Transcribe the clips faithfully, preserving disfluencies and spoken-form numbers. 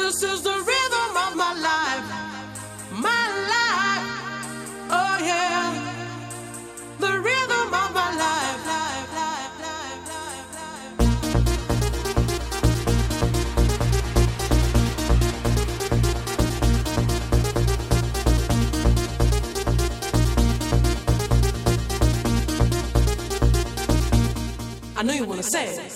I know you wanna say it.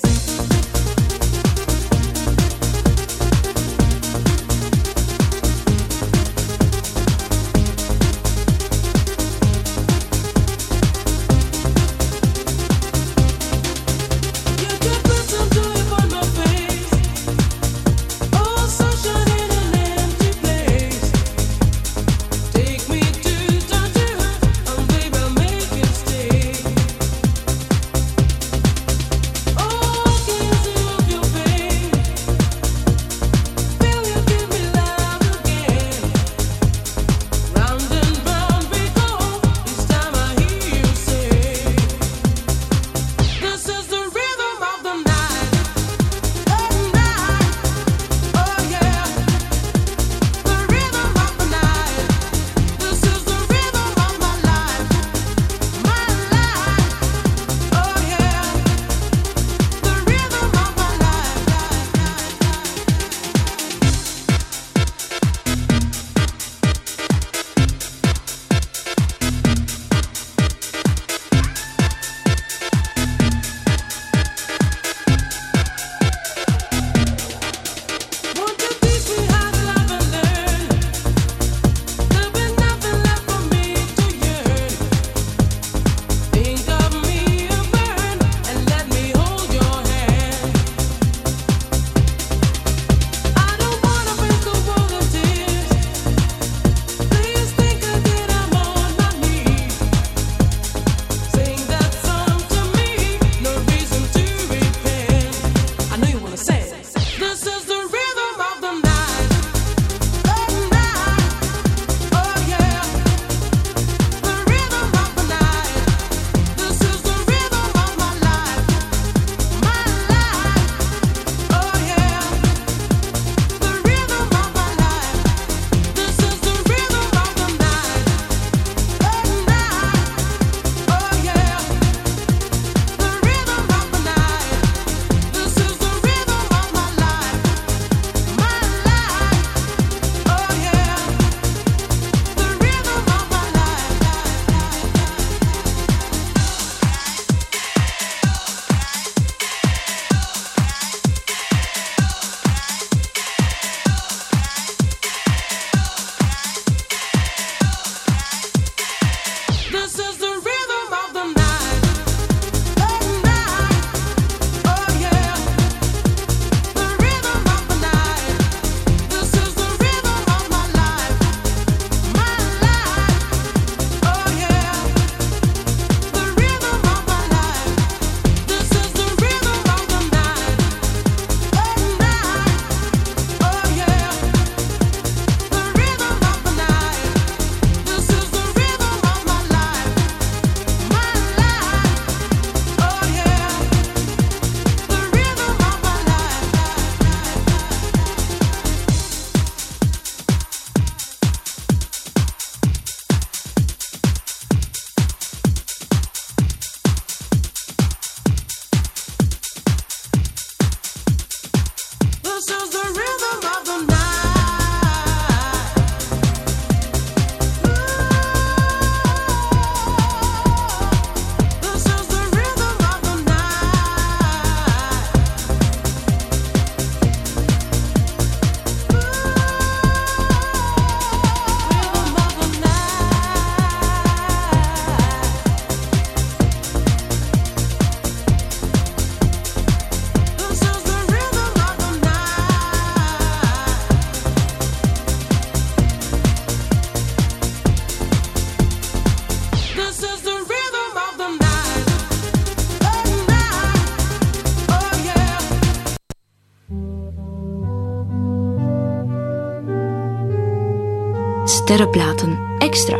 Sterrenplaten Extra.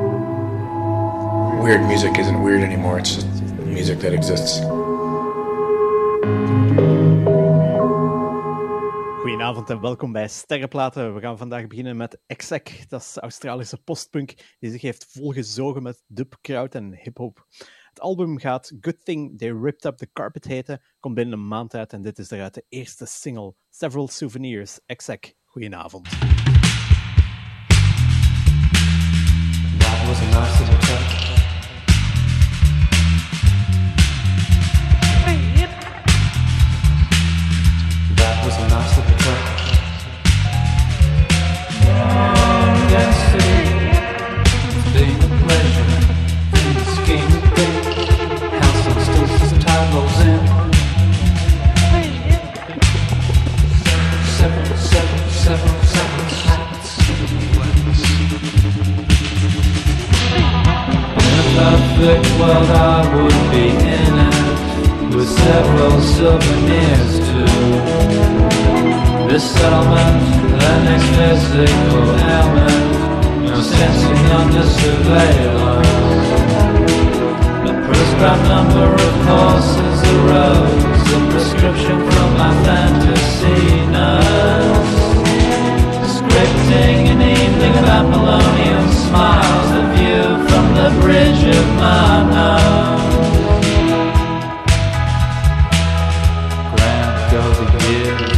Weird music isn't weird anymore, it's just music that exists. Goedenavond en welkom bij Sterrenplaten. We gaan vandaag beginnen met Exec, dat is de Australische postpunk die zich heeft volgezogen met dub, crowd en hip-hop. Het album gaat Good Thing They Ripped Up the Carpet heten, komt binnen een maand uit en dit is eruit de eerste single, Several Souvenirs. Exec, goedenavond. That was a nice little touch. That was a nice little touch. Oh, yesterday, it's been a pleasure. This game of big house and stills as the tide rolls in. Several, several, several, several hats. In a perfect world, I would be in it with several souvenirs too. This settlement, the next physical ailment, no sensing under surveillance. A prescribed number of horses, a rose, a prescription from my fantasy nurse. Scripting an evening of Apollonian smiles, the view from the bridge of my nose. Grand go the years.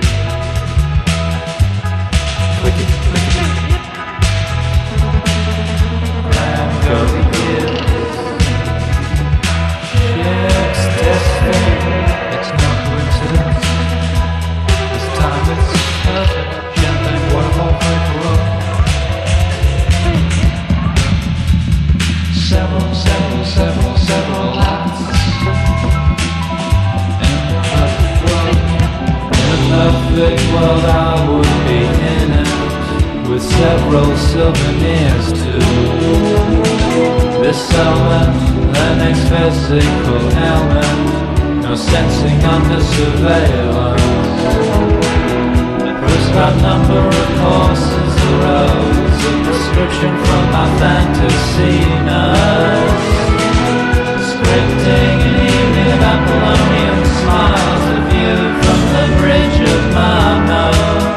Several, several, several, several lives in a perfect world. In a perfect world, I would be in it with several souvenirs too. This element, the next physical ailment, no sensing under surveillance. A prescribed number of horses, a rose, a prescription from my fantasy nurse. Scripting an evening of Apollonian smiles, a view from the bridge of my nose.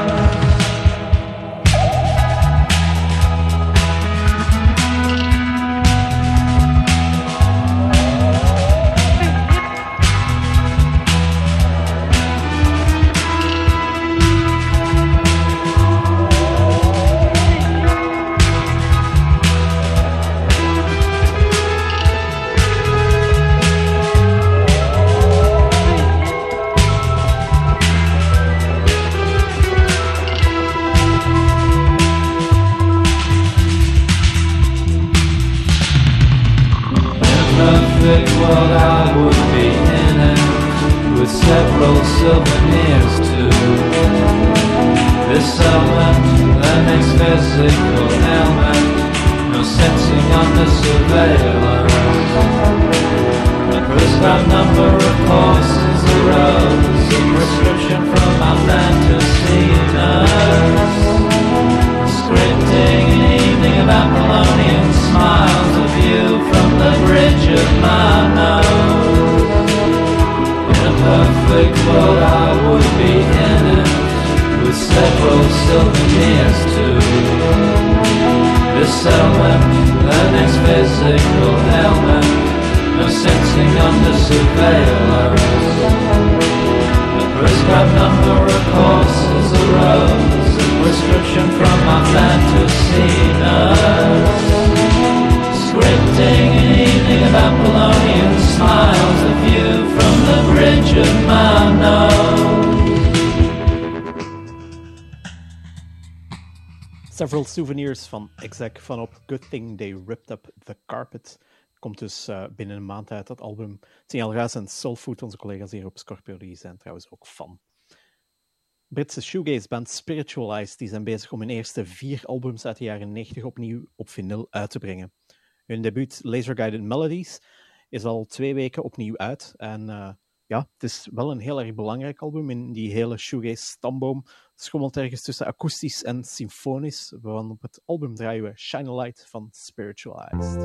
World, I would be in it with several souvenirs too. This element, the next physical ailment, no sensing under surveillance. A prescribed number of horses, a rose, a prescription from my fantasy nurse. Scripting an evening of Apollonian smiles, a view from the bridge of my nose. In a perfect world, I would be in it with several souvenirs too. This settlement, the next physical ailment, no sensing under surveillance. A prescribed number of horses, a rose, a prescription from my fantasy nurse. Scripting an evening of Apollonian smiles, a view from the bridge of my nose. Several Souvenirs van Exec vanop Good Thing They Ripped Up the Carpet. Komt dus uh, binnen een maand uit, dat album. Signal Ruis en Soulfood, onze collega's hier op Scorpio, die zijn trouwens ook fan. Britse shoegaze-band Spiritualized die zijn bezig om hun eerste vier albums uit de jaren negentig opnieuw op vinyl uit te brengen. Hun debuut Laser Guided Melodies is al twee weken opnieuw uit. En uh, ja, het is wel een heel erg belangrijk album in die hele shoegaze-stamboom. Het schommelt ergens tussen akoestisch en symfonisch. Van op het album draaien we Shine a Light van Spiritualized.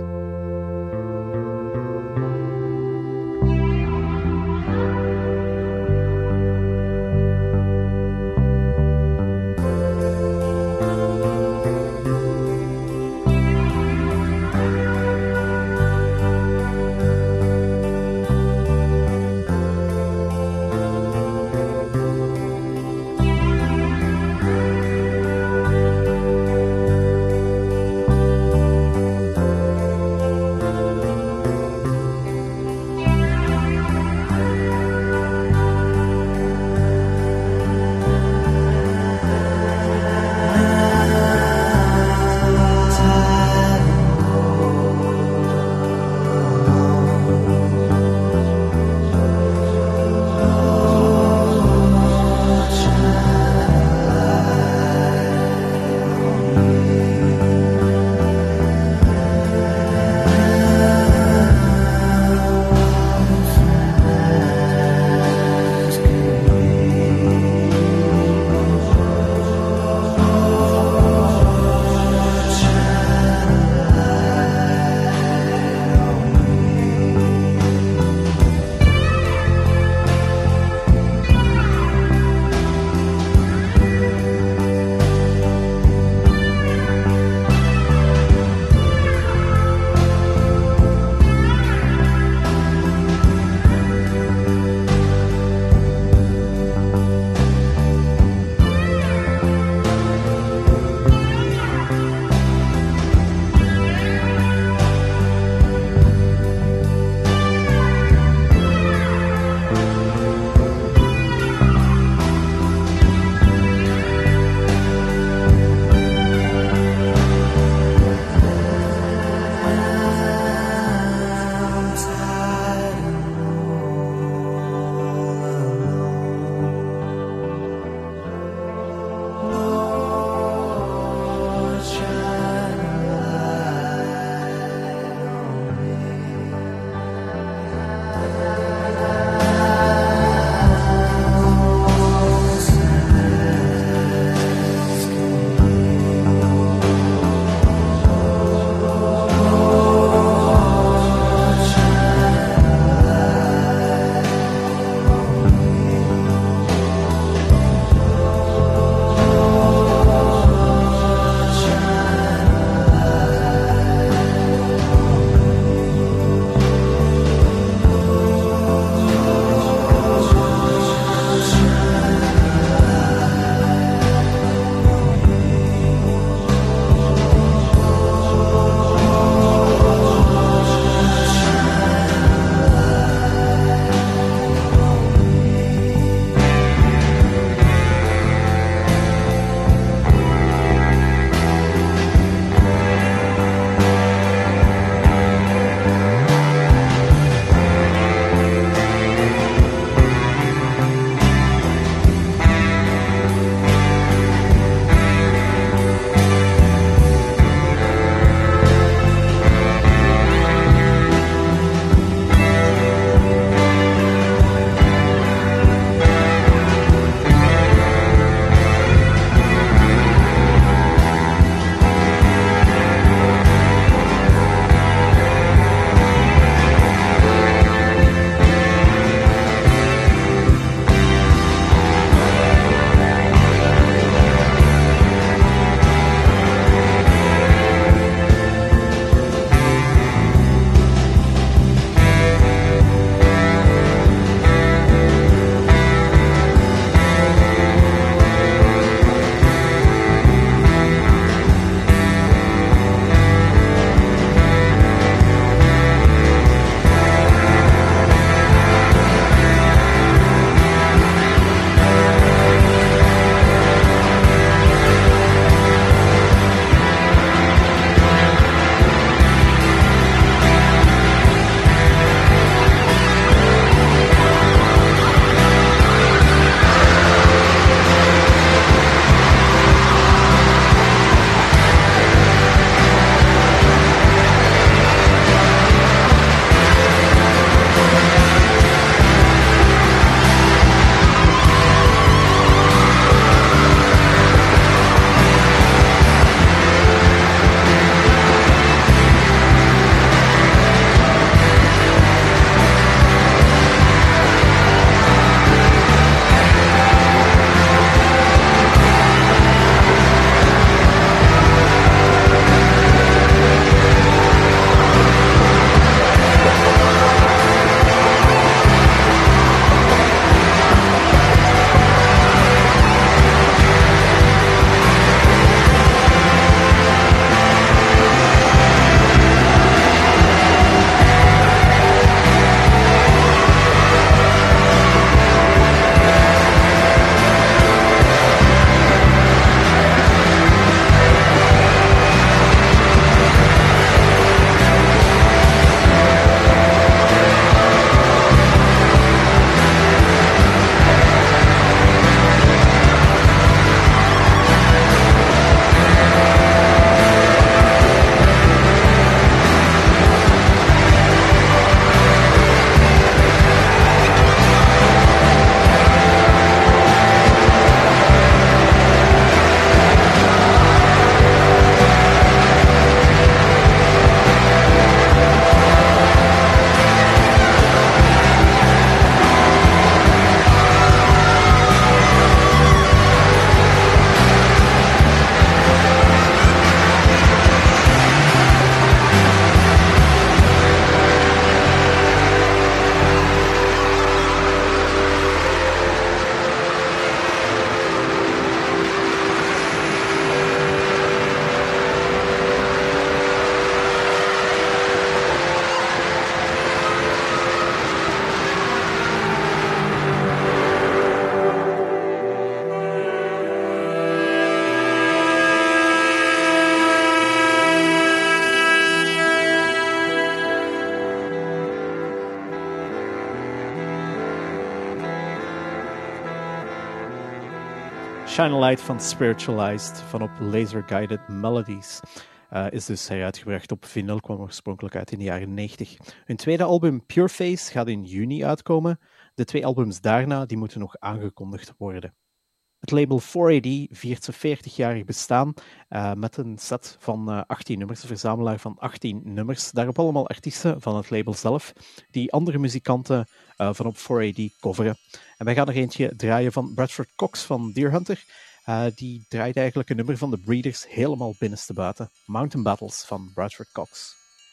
Shine a Light van Spiritualized van op Laser Guided Melodies. Uh, is dus heruitgebracht op vinyl, kwam oorspronkelijk uit in de jaren negentig. Hun tweede album Pure Face gaat in juni uitkomen. De twee albums daarna die moeten nog aangekondigd worden. Het label four A D viert zijn veertigjarig bestaan uh, met een set van uh, achttien nummers, een verzamelaar van achttien nummers. Daarop allemaal artiesten van het label zelf, die andere muzikanten uh, van op four A D coveren. En wij gaan er eentje draaien van Bradford Cox van Deer Hunter. Uh, die draait eigenlijk een nummer van de Breeders helemaal binnenstebuiten. Mountain Battles van Bradford Cox.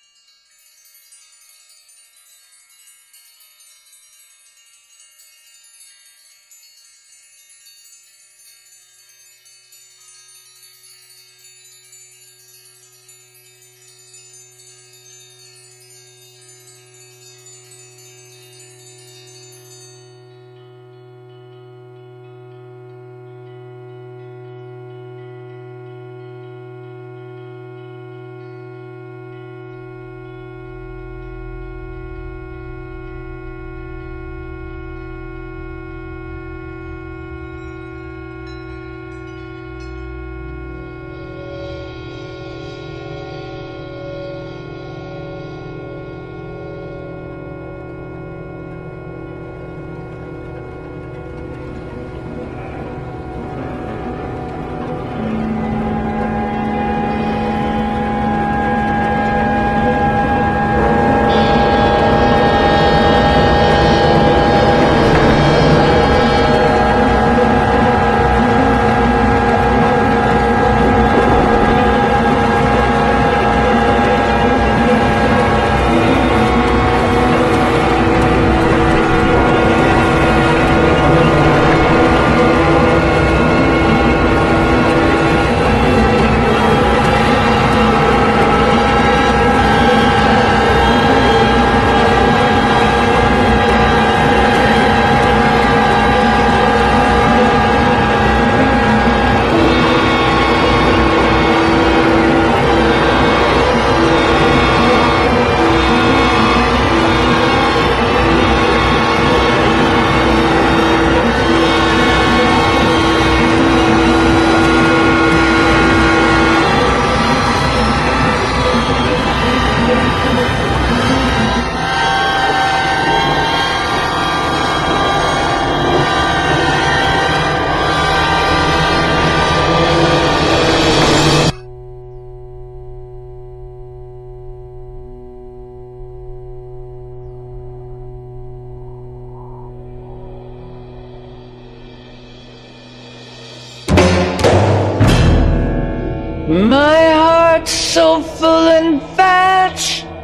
My heart's so full and fat,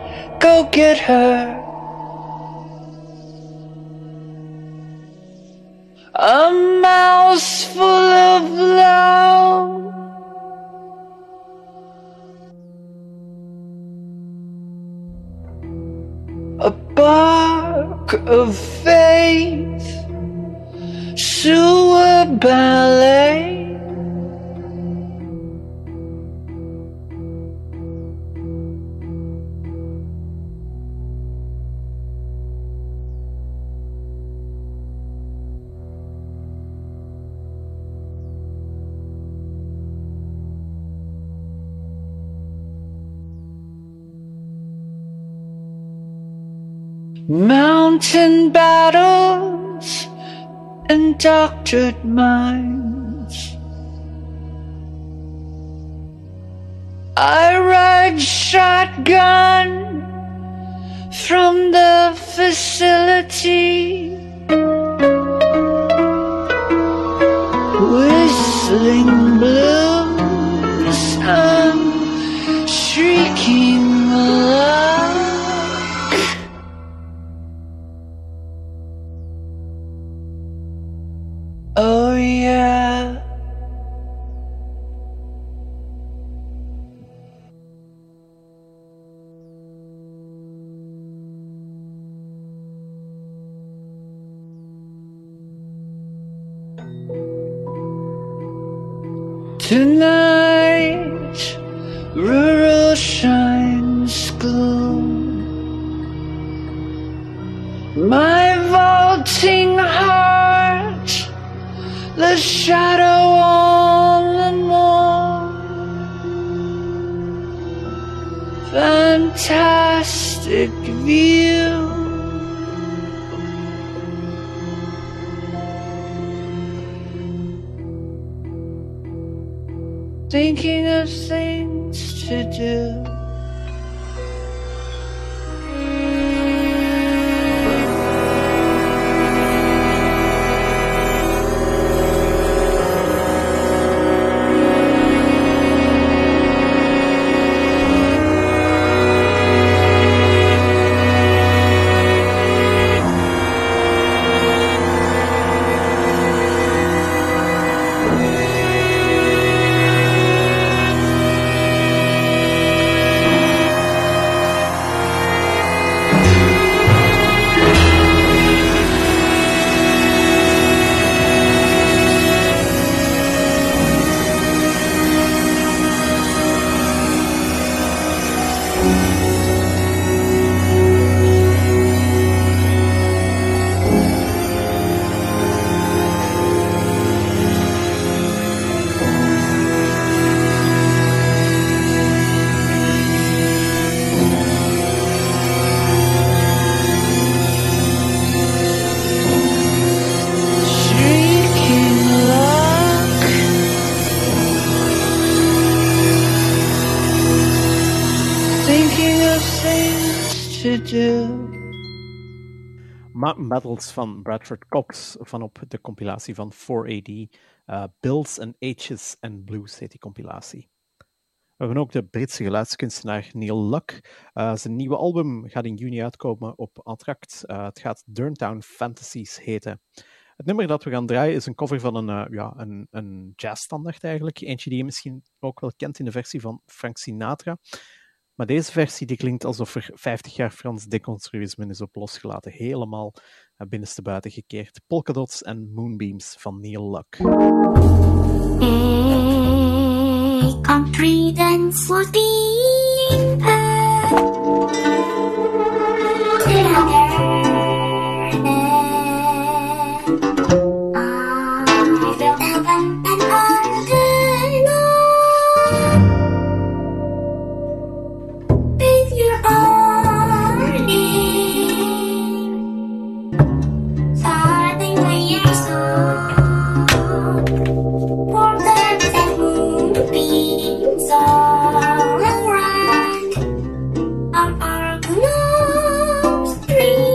go get her. A mouse full of love, a bark of faith, sewer ballet. Mountain battles and doctored minds. I ride shotgun from the facility, whistling blues and shrieking love. Oh yeah. Tonight, rural shines gloom. My vaulting heart the shadow on the moor. Fantastic view. Thinking of things to do. Mountain Battles van Bradford Cox van op de compilatie van four A D. Uh, Bills and H's and Blues heet die compilatie. We hebben ook de Britse geluidskunstenaar Neil Luck. Uh, zijn nieuwe album gaat in juni uitkomen op Anthract. Uh, het gaat Durntown Fantasies heten. Het nummer dat we gaan draaien is een cover van een, uh, ja, een, een jazzstandaard eigenlijk. Eentje die je misschien ook wel kent in de versie van Frank Sinatra. Maar deze versie die klinkt alsof er vijftig jaar Frans deconstruïsme is op losgelaten. Helemaal binnenste buiten gekeerd. Polkadots en Moonbeams van Neil Luck. A country dance was being all around on our street.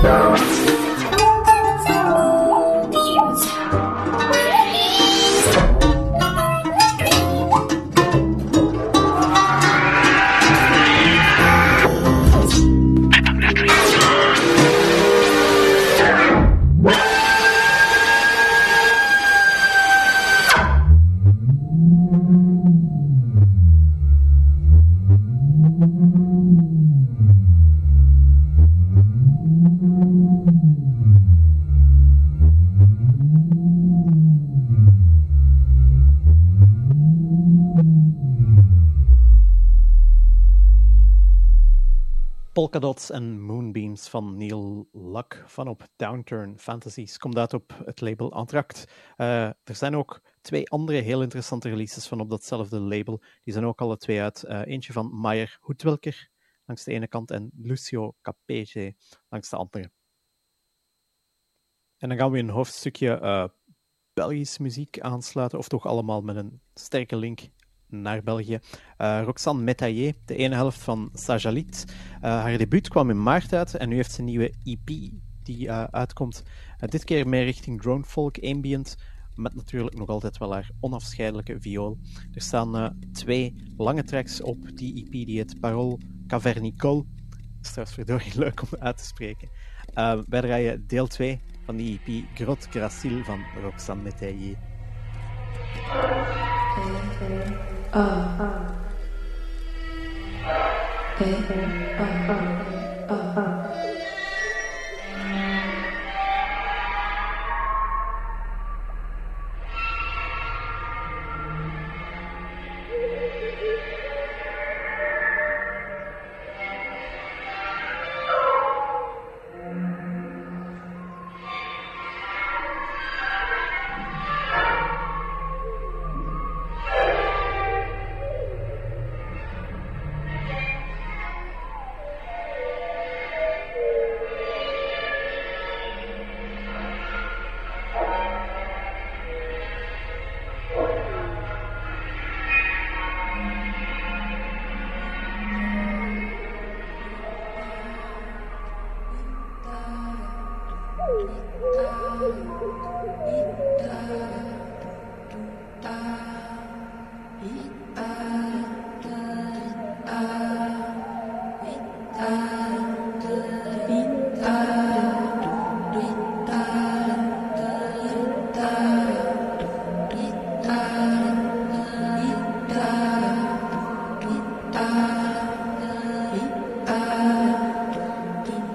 Polkadots en Moonbeams van Neil Luck van op Downturn Fantasies. Komt uit op het label Antract. Uh, er zijn ook twee andere heel interessante releases van op datzelfde label. Die zijn ook alle twee uit. Uh, eentje van Maier Hoedwilker langs de ene kant en Lucio Capege langs de andere. En dan gaan we een hoofdstukje uh, Belgische muziek aansluiten, of toch allemaal met een sterke link naar België. Uh, Roxane Métayer, de ene helft van Sajalit. Uh, haar debuut kwam in maart uit en nu heeft ze een nieuwe E P die uh, uitkomt. Uh, dit keer meer richting drone folk, ambient, met natuurlijk nog altijd wel haar onafscheidelijke viool. Er staan uh, twee lange tracks op die E P die het Parole Cavernicole. Dat is trouwens verdorie leuk om uit te spreken. Uh, wij draaien deel twee van die E P Grotte Gracile van Roxane Métayer. Ah, ah. Eh, ah, ah, ah, ah.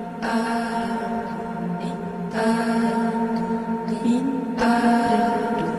Bintare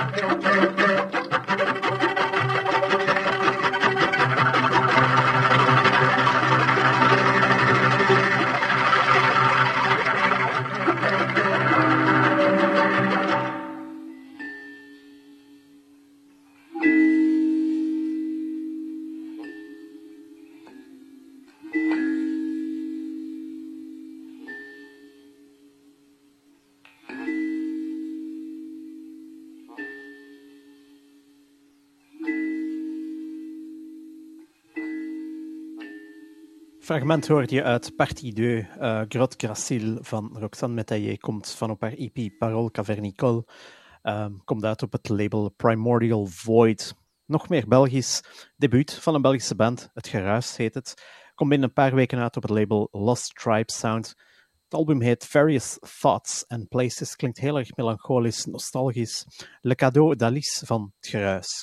Fragment hoorde je uit Partie deux, uh, Grotte Gracile van Roxane Métayer, komt van op haar E P Parole Cavernicole, um, komt uit op het label Primordial Void. Nog meer Belgisch, debuut van een Belgische band, Het Geruis heet het, komt binnen een paar weken uit op het label Lost Tribe Sound. Het album heet Various Thoughts and Places, klinkt heel erg melancholisch, nostalgisch. Le Cadeau d'Alice van Het Geruis.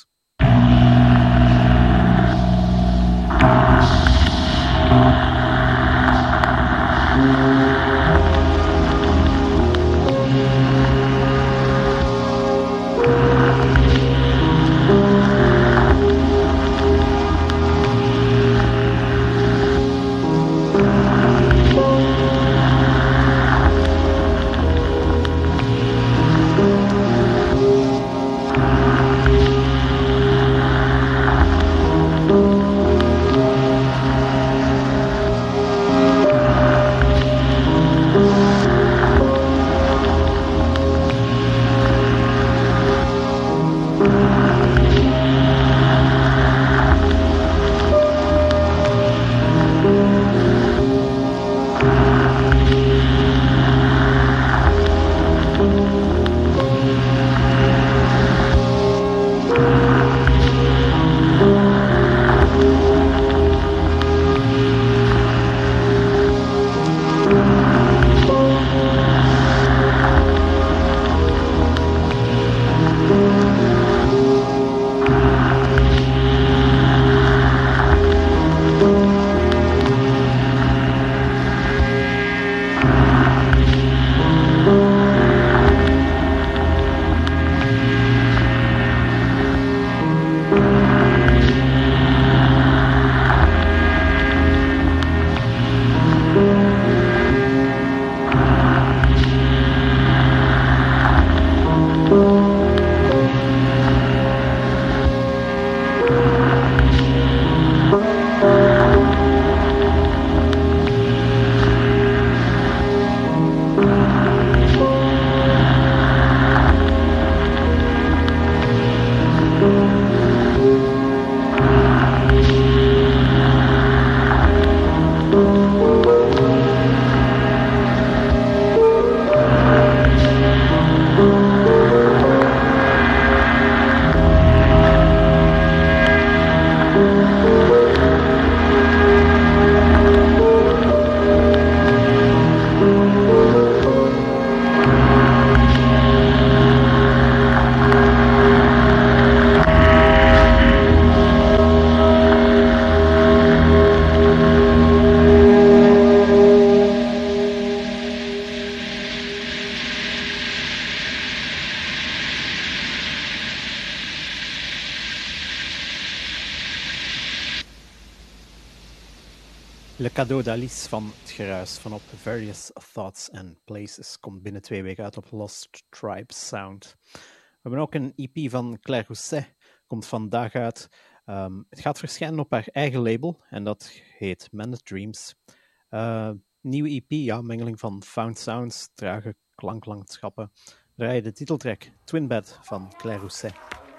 Le Cadeau d'Alice van Het Geruis van op Various Thoughts and Places komt binnen twee weken uit op Lost Tribe Sound. We hebben ook een E P van Claire Rousset, komt vandaag uit. Um, het gaat verschijnen op haar eigen label en dat heet Man Dreams. Uh, nieuwe E P, ja, mengeling van found sounds, trage klanklandschappen. Draai je de titeltrack Twin Bed van Claire Rousset.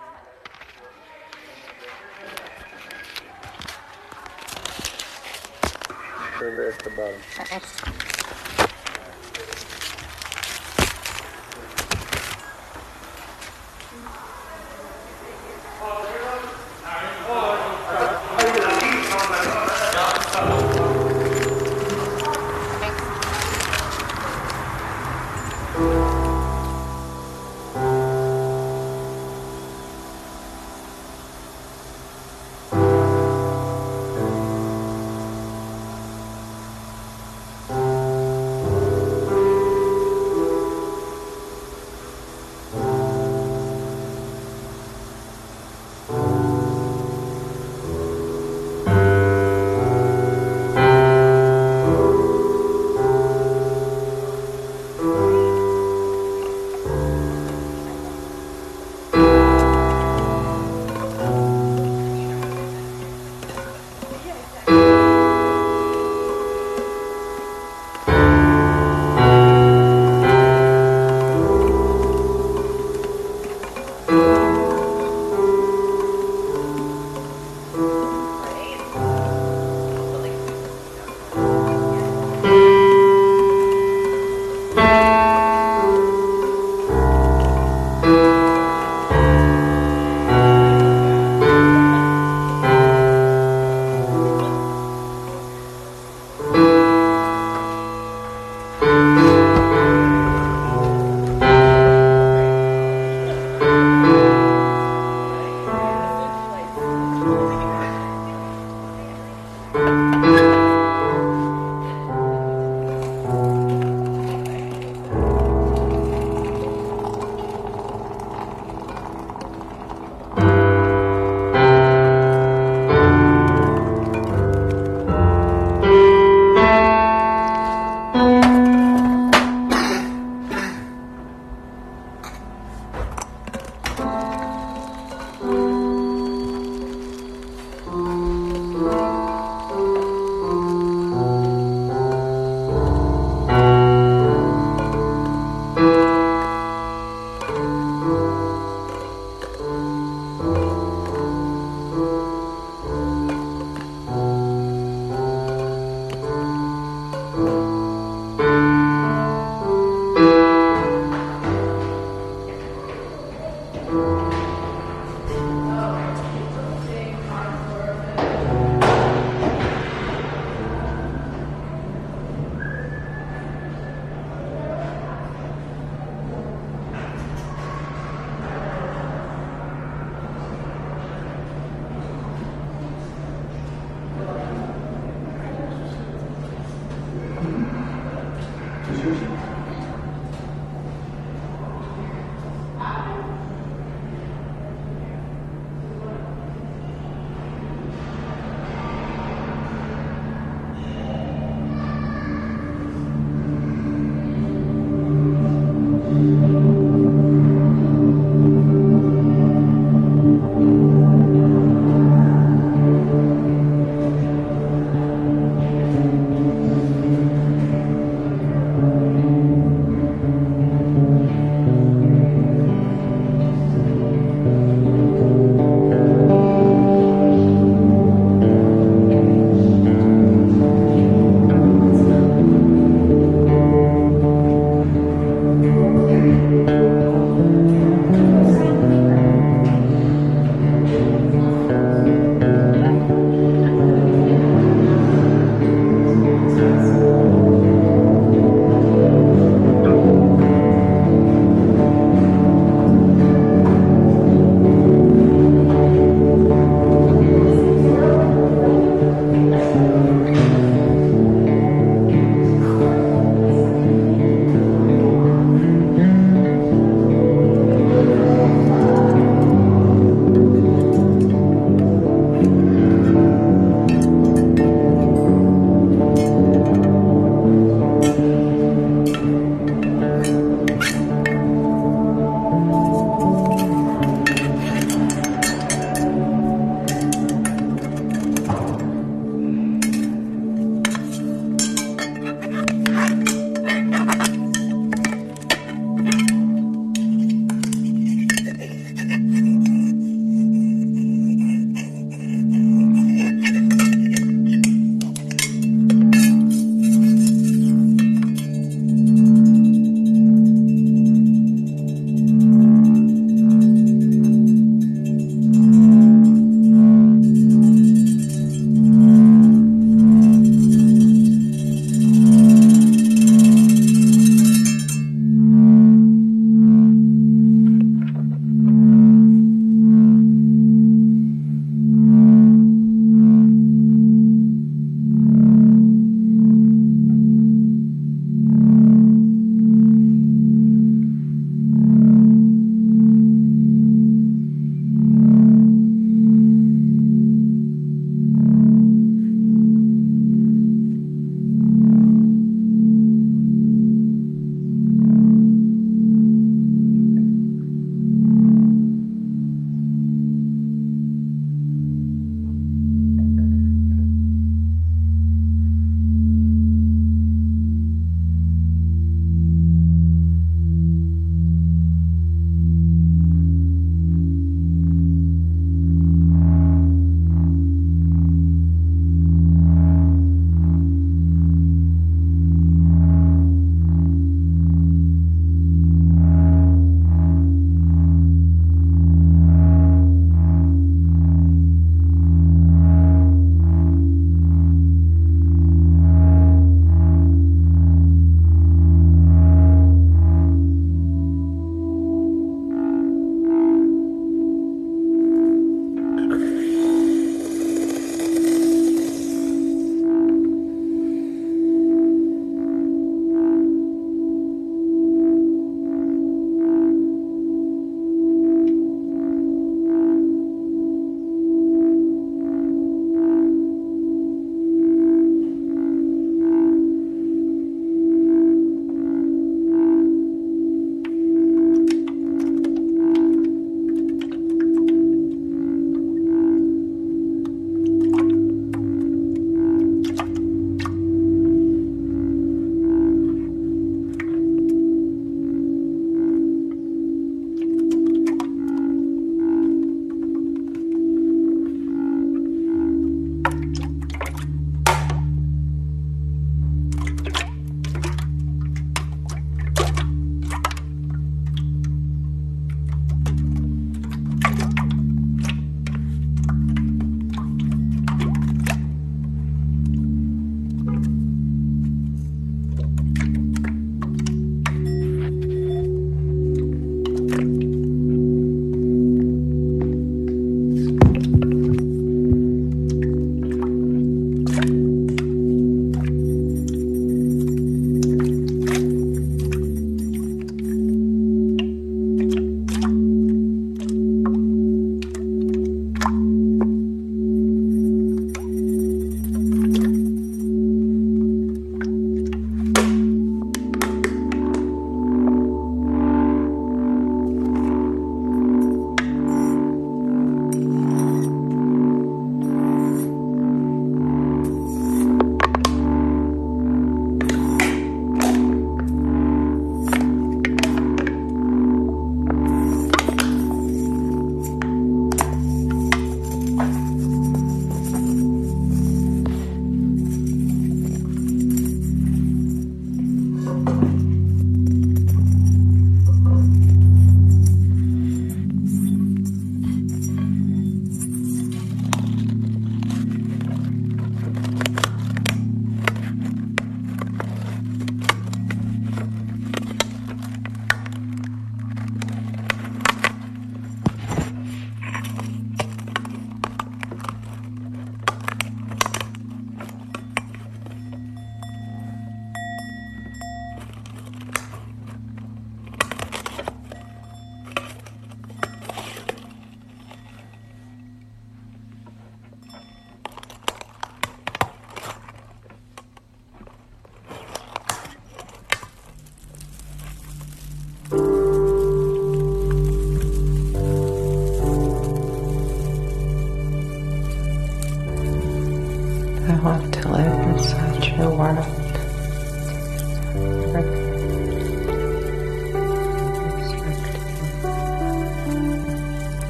Further at the bottom. Thank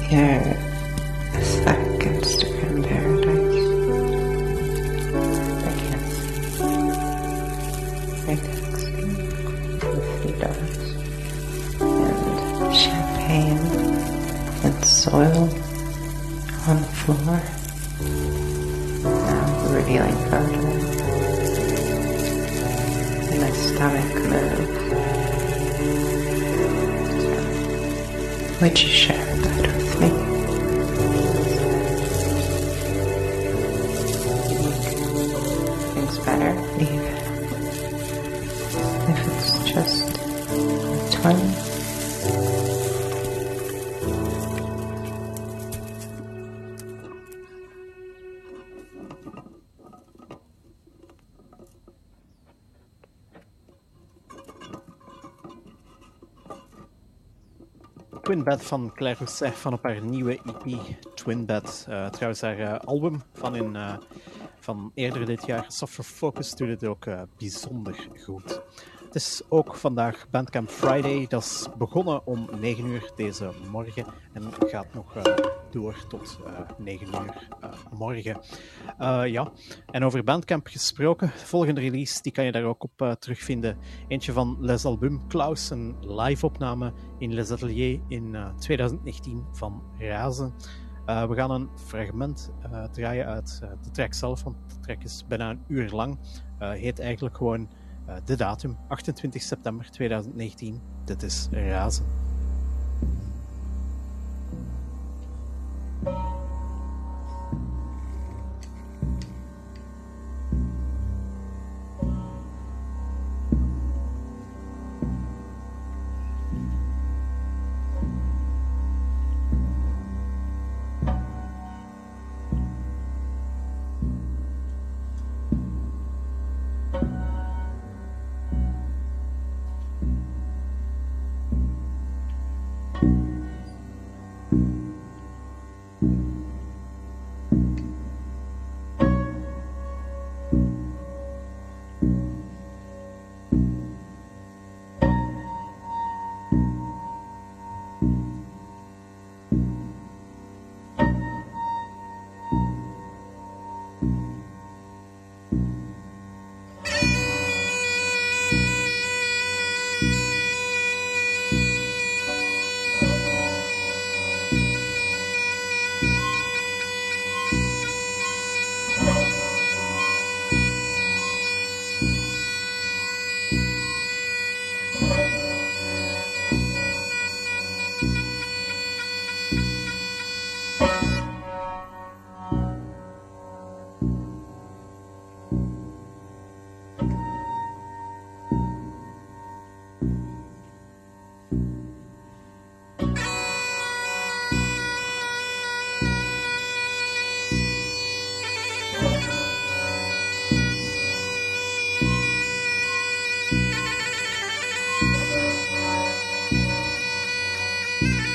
You're a sick Instagram paradise. I can't see. I text you with three dogs and champagne and soil on the floor. Now revealing photo. And my stomach moves. So, would you share that with me? Make things better, even if it's just a twin. Twin Bed van Claire Rousset van op haar nieuwe E P Twin Bed. Uh, trouwens, haar uh, album van, in, uh, van eerder dit jaar, Software Focus, doet het ook uh, bijzonder goed. Het is ook vandaag Bandcamp Friday. Dat is begonnen om negen uur deze morgen en gaat nog uh, door tot uh, negen uur uh, morgen. Uh, ja, en over Bandcamp gesproken, de volgende release die kan je daar ook op uh, terugvinden. Eentje van Les Album Klaus, een live-opname in Les Ateliers in uh, twintig negentien van Razen. Uh, we gaan een fragment uh, draaien uit uh, de track zelf, want de track is bijna een uur lang. Uh, heet eigenlijk gewoon uh, de datum, achtentwintig september tweeduizend negentien. Dit is Razen. Thank you.